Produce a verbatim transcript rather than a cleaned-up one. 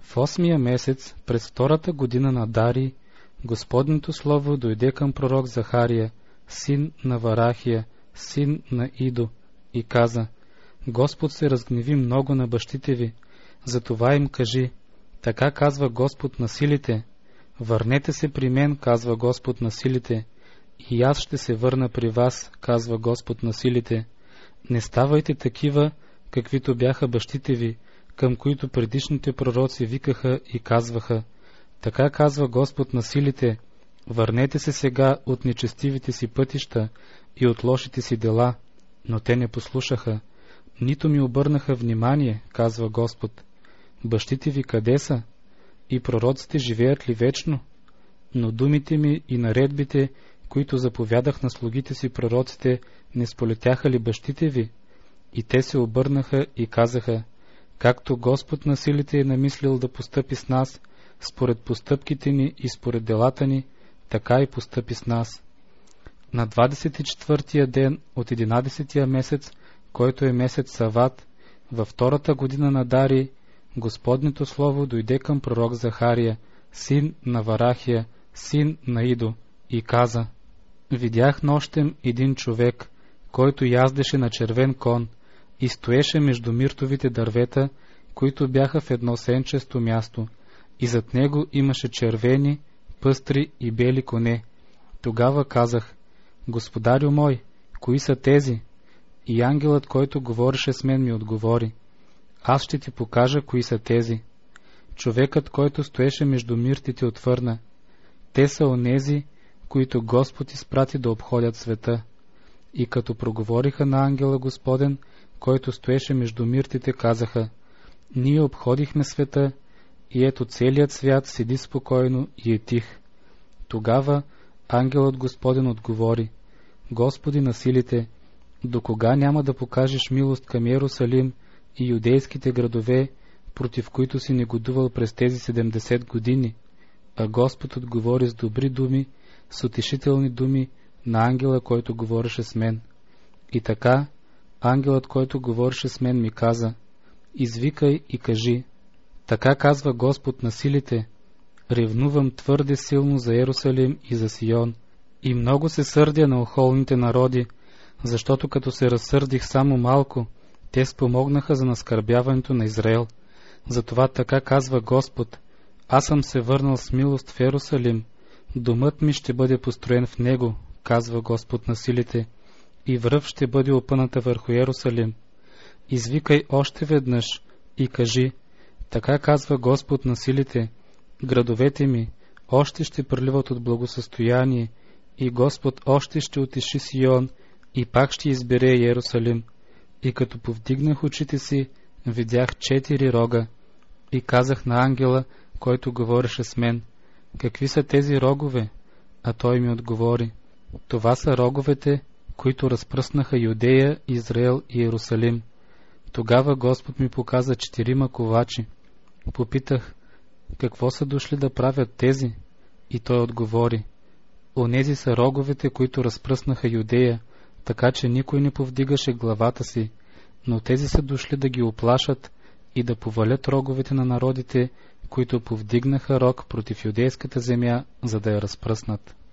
В осмия месец, през втората година на Дарий, Господнето слово дойде към пророк Захария, син на Варахия, син на Идо, и каза: Господ се разгневи много на бащите ви, затова им кажи: така казва Господ на силите, върнете се при мен, казва Господ на силите, и аз ще се върна при вас, казва Господ на силите. Не ставайте такива, каквито бяха бащите ви, към които предишните пророци викаха и казваха: така казва Господ на силите, върнете се сега от нечестивите си пътища и от лошите си дела. Но те не послушаха, нито ми обърнаха внимание, казва Господ. Бащите ви къде са? И пророците живеят ли вечно? Но думите ми и наредбите, които заповядах на слугите си пророците, не сполетяха ли бащите ви? И те се обърнаха и казаха: както Господ на силите е намислил да постъпи с нас, според постъпките ни и според делата ни, така и постъпи с нас. На двадесет и четвъртия ден от единадесетия месец, който е месец Сават, във втората година на Дарий, Господнето слово дойде към пророк Захария, син на Варахия, син на Идо, и каза: видях нощем един човек, който яздеше на червен кон и стоеше между миртовите дървета, които бяха в едно сенчесто място, и зад него имаше червени, пъстри и бели коне. Тогава казах: Господарю мой, кои са тези? И ангелът, който говореше с мен, ми отговори: аз ще ти покажа кои са тези. Човекът, който стоеше между миртите, отвърна: те са онези, които Господ изпрати да обходят света. И като проговориха на ангела Господен, който стоеше между миртите, казаха: ние обходихме света, и ето целият свят седи спокойно и е тих. Тогава ангелът Господен отговори: Господи на силите, до кога няма да покажеш милост към Йерусалим и юдейските градове, против които си негодувал през тези седемдесет години? А Господ отговори с добри думи, с утешителни думи на ангела, който говореше с мен. И така, ангелът, който говореше с мен, ми каза: извикай и кажи: така казва Господ на силите, ревнувам твърде силно за Йерусалим и за Сион, и много се сърдя на охолните народи, защото като се разсърдих само малко, те спомогнаха за наскърбяването на Израел. Затова така казва Господ: аз съм се върнал с милост в Йерусалим, домът ми ще бъде построен в него, казва Господ на силите, и връв ще бъде опъната върху Йерусалим. Извикай още веднъж и кажи: така казва Господ на силите, градовете ми още ще преливат от благосъстояние, и Господ още ще утеши Сион, и пак ще избере Йерусалим. И като повдигнах очите си, видях четири рога, и казах на ангела, който говореше с мен: какви са тези рогове? А той ми отговори: това са роговете, които разпръснаха Юдея, Израел и Йерусалим. Тогава Господ ми показа четирима ковачи. Попитах: какво са дошли да правят тези? И той отговори: онези са роговете, които разпръснаха Юдея, така че никой не повдигаше главата си, но тези са дошли да ги оплашат и да повалят роговете на народите, които повдигнаха рог против юдейската земя, за да я разпръснат.